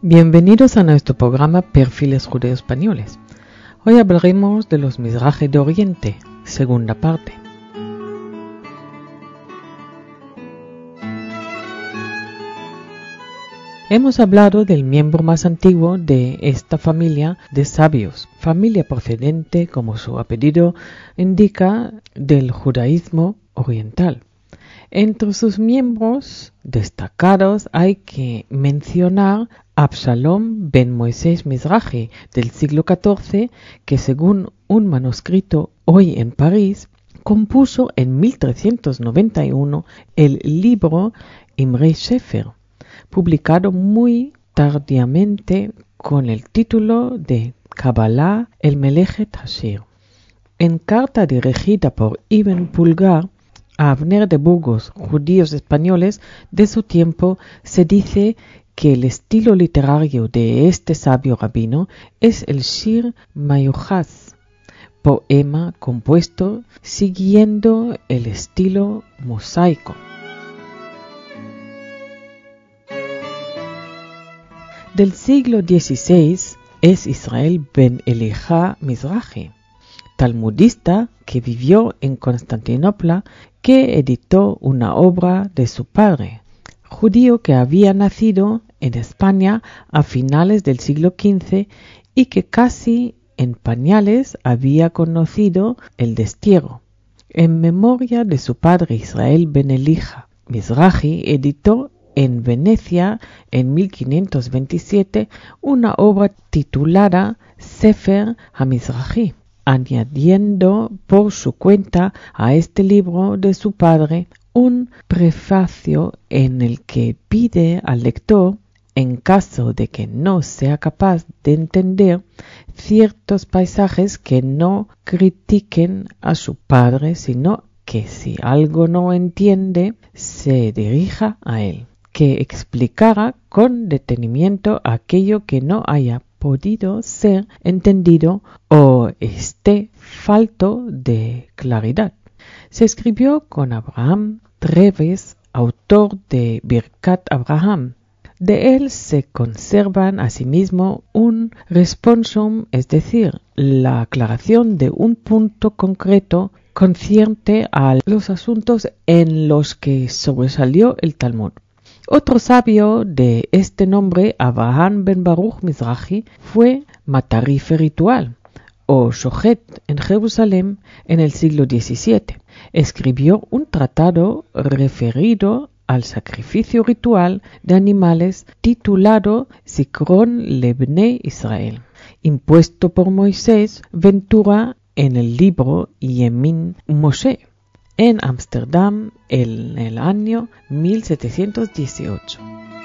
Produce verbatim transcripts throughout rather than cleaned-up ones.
Bienvenidos a nuestro programa Perfiles Judeo-Españoles. Hoy hablaremos de los Mizrahi de Oriente, segunda parte. Hemos hablado del miembro más antiguo de esta familia de sabios, familia procedente, como su apellido indica, del judaísmo oriental. Entre sus miembros destacados hay que mencionar Absalom ben Moisés Mizrahi del siglo catorce, que según un manuscrito hoy en París, compuso en mil trescientos noventa y uno el libro Imrei Sefer, publicado muy tardíamente con el título de Kabbalah el Melechet Hashir. En carta dirigida por Ibn Pulgar a Abner de Burgos, judíos españoles de su tiempo, se dice que el estilo literario de este sabio rabino es el Shir Mayuchaz, poema compuesto siguiendo el estilo mosaico. Del siglo dieciséis es Israel ben Elijah Mizrahi, talmudista que vivió en Constantinopla, que editó una obra de su padre, judío que había nacido en España a finales del siglo quince y que casi en pañales había conocido el destierro. En memoria de su padre Israel ben Elijah Mizrahi, editó en Venecia en mil quinientos veintisiete una obra titulada Sefer HaMizrahi, añadiendo por su cuenta a este libro de su padre un prefacio en el que pide al lector, en caso de que no sea capaz de entender ciertos pasajes, que no critiquen a su padre, sino que si algo no entiende, se dirija a él, que explicara con detenimiento aquello que no haya podido ser entendido o esté falto de claridad. Se escribió con Abraham Treves, autor de Birkat Abraham. De él se conservan asimismo un responsum, es decir, la aclaración de un punto concreto concierne a los asuntos en los que sobresalió el Talmud. Otro sabio de este nombre, Abraham ben Baruch Mizrahi, fue matarife ritual o shochet en Jerusalén en el siglo diecisiete. Escribió un tratado referido al sacrificio ritual de animales titulado Zikron Lebnei Israel, impuesto por Moisés Ventura en el libro Yemin Moshe, en Ámsterdam en el año mil setecientos dieciocho.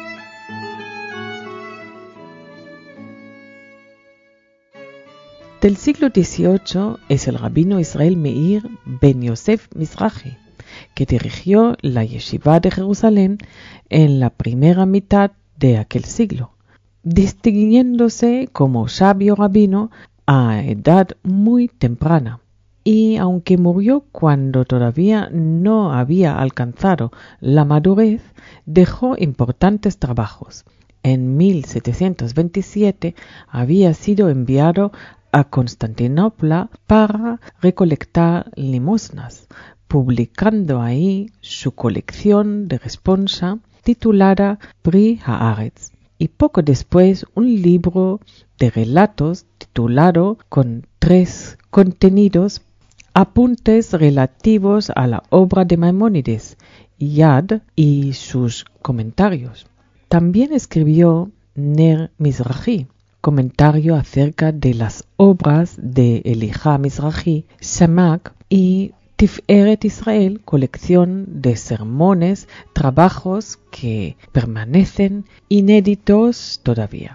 Del siglo dieciocho es el rabino Israel Meir ben Yosef Mizrahi, que dirigió la yeshiva de Jerusalén en la primera mitad de aquel siglo, distinguiéndose como sabio rabino a edad muy temprana. Y aunque murió cuando todavía no había alcanzado la madurez, dejó importantes trabajos. En mil setecientos veintisiete había sido enviado a Constantinopla para recolectar limosnas, publicando ahí su colección de responsa titulada Pri Haaretz, y poco después un libro de relatos titulado con tres contenidos: Apuntes relativos a la obra de Maimónides, Yad y sus comentarios. También escribió Ner Mizrahi, comentario acerca de las obras de Elijah Mizrahi, Samak, y Tiferet Israel, colección de sermones, trabajos que permanecen inéditos todavía.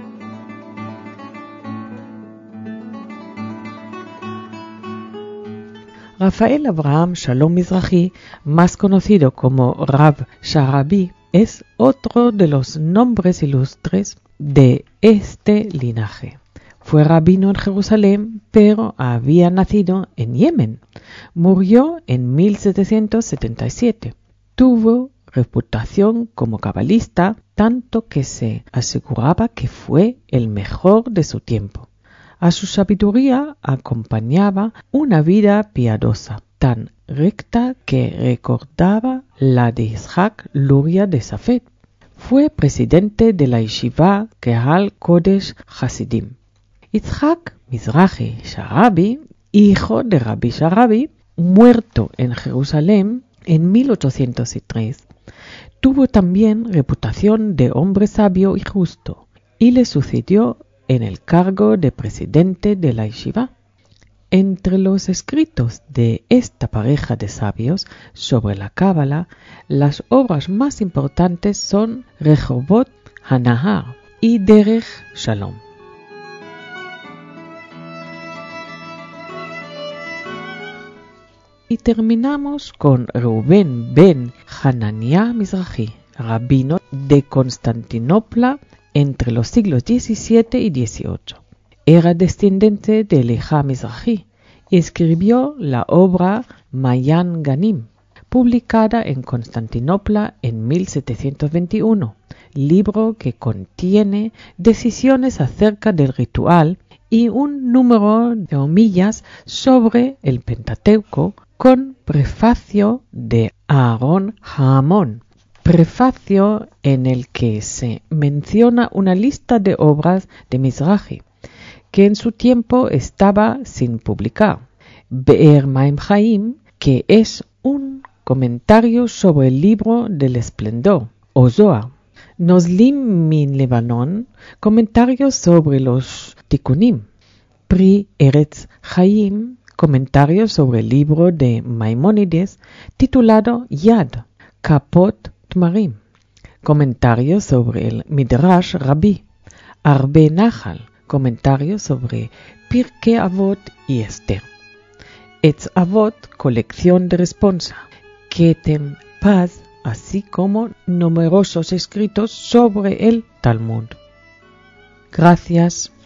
Rafael Abraham Shalom Mizrahi, más conocido como Rav Sharabi, es otro de los nombres ilustres de este linaje. Fue rabino en Jerusalén, pero había nacido en Yemen. Murió en mil setecientos setenta y siete. Tuvo reputación como cabalista, tanto que se aseguraba que fue el mejor de su tiempo. A su sabiduría acompañaba una vida piadosa, tan recta que recordaba la de Yitzhak Luria de Safed. Fue presidente de la Yeshiva Kehal Kodesh Hasidim. Yitzhak Mizrahi Sharabi, hijo de Rabbi Sharabi, muerto en Jerusalén en mil ochocientos tres, tuvo también reputación de hombre sabio y justo, y le sucedió en el cargo de presidente de la Yeshiva. Entre los escritos de esta pareja de sabios sobre la Cábala, las obras más importantes son Rehobot Hanahar y Derech Shalom. Y terminamos con Reuben ben Hananiah Mizrahi, rabino de Constantinopla entre los siglos diecisiete y dieciocho. Era descendiente de Leja Mizrahi y escribió la obra Mayan Ganim, publicada en Constantinopla en mil setecientos veintiuno, libro que contiene decisiones acerca del ritual y un número de homillas sobre el Pentateuco, con prefacio de Aarón Haamón, prefacio en el que se menciona una lista de obras de Mizrahi, que en su tiempo estaba sin publicar. Be'er Maim Chaim, que es un comentario sobre el libro del esplendor, o Zohar. Nozlim min Lebanon, comentario sobre los Tikkunim. Pri Eretz Chaim, comentario sobre el libro de Maimónides titulado Yad, Kapot Tmarim, comentario sobre el Midrash Rabbi, Arbe Nahal, comentario sobre Pirkei Avot y Esther, Etz Avot, colección de responsa, Ketem Paz, así como numerosos escritos sobre el Talmud. Gracias.